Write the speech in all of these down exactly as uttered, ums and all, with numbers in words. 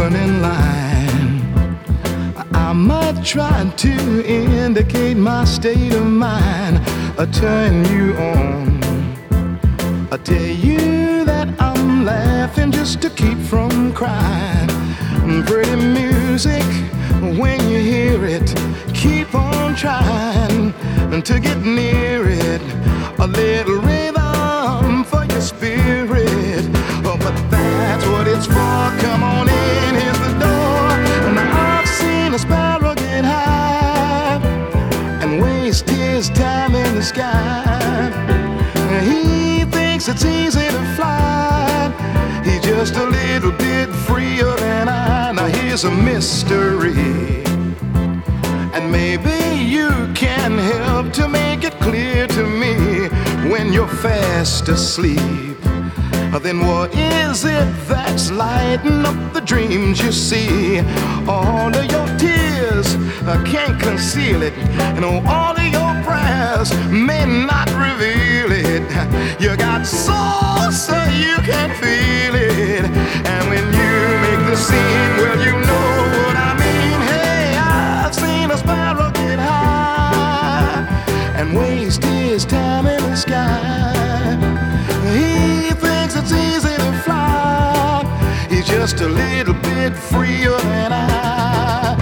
moving in line. I might try to indicate my state of mind, or turn you on, or tell you that I'm laughing just to keep from crying. Pretty music, when you hear it, keep on trying to get near it. A little rhythm for your spirit. Oh, but that's what it's for. Come on in, here's the door. And I've seen a sparrow get high and waste his time in the sky. He thinks it's easy to fly. He's just a little bit freer than I. Now here's a mystery, and maybe you can help to make it clear to me. When you're fast asleep, then what is it that's lighting up the dreams you see? All of your tears uh, can't conceal it, and all of your prayers may not reveal it. You got soul so you can feel it, and when you make the scene, well, you know what I mean. Hey, I've seen a sparrow get high and waste his time in the sky. He thinks it's easy to fly. He's just a little bit freer than I.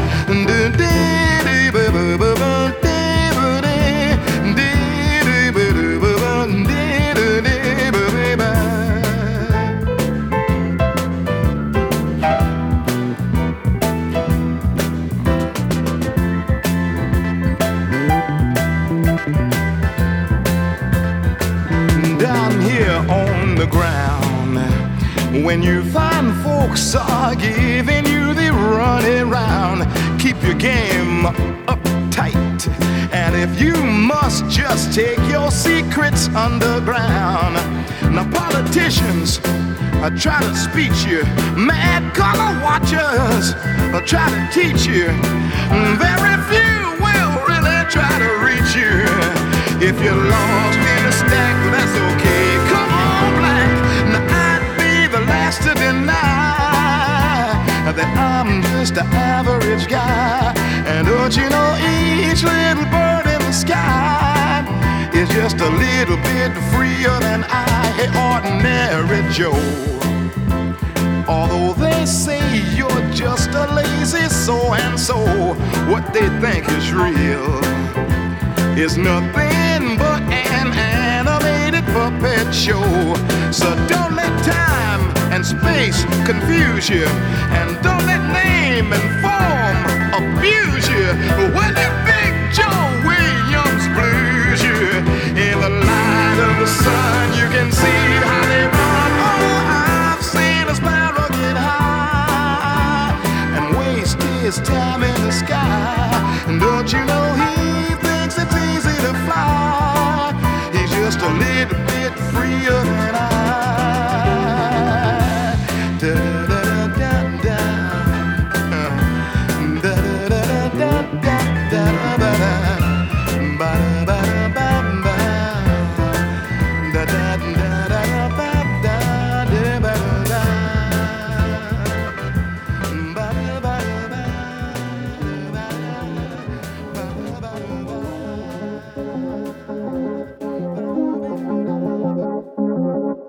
Down here on the ground, when you find folks are giving you the runaround, keep your game uptight. And if you must, just take your secrets underground. Now politicians are trying to speech you, mad color watchers are trying to teach you. Very few will really try to reach you. If you're lost in a stack, that's okay. Come on, black. Now I'd be the last to deny that I'm just an average guy. And don't you know, each little bird in the sky is just a little bit freer than I, ordinary Joe. Although they say you're just a lazy so-and-so, what they think is real is nothing but an animated puppet show. So don't let time and space confuse you, and don't let name and form abuse you. When the Big Joe Williams blues you, in the light of the sun you can see how they run. Oh, I've seen a sparrow get high and waste his time in the sky. And don't you know he thinks it's easy to fly? He's just a little